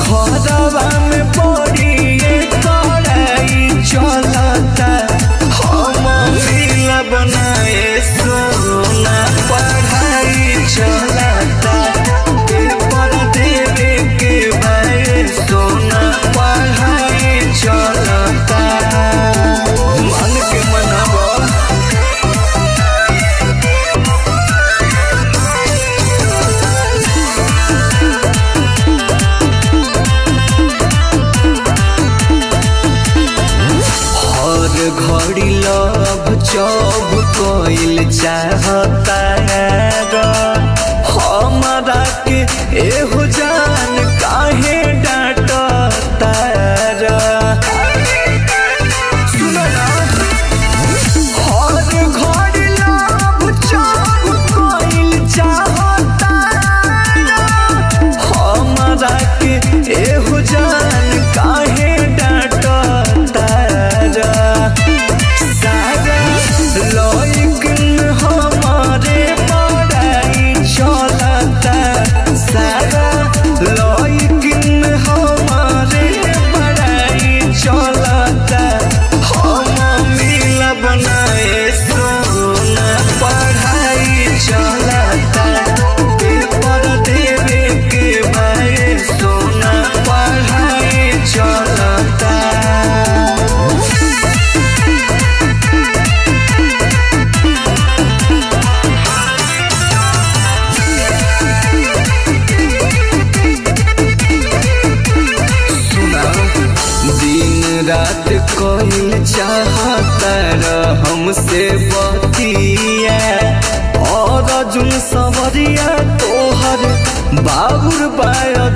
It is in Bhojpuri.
घरवा में बड़ी कड़ाई चलता हम मिला बनाए सोना पढ़ाई चलता पेपर देवे के भाई सोना पढ़ाई चलता मन के मनावा घड़ी लव चौब कोइल चाहता हमारा के एहो जान काहे डांटता हर घड़ी लव चौब कोइल चाहता हमारा के एहो जान काहे डांटता रात कोइल चाहता हमसे बतिया और जुन सवरिया तोहर बाबुर बाय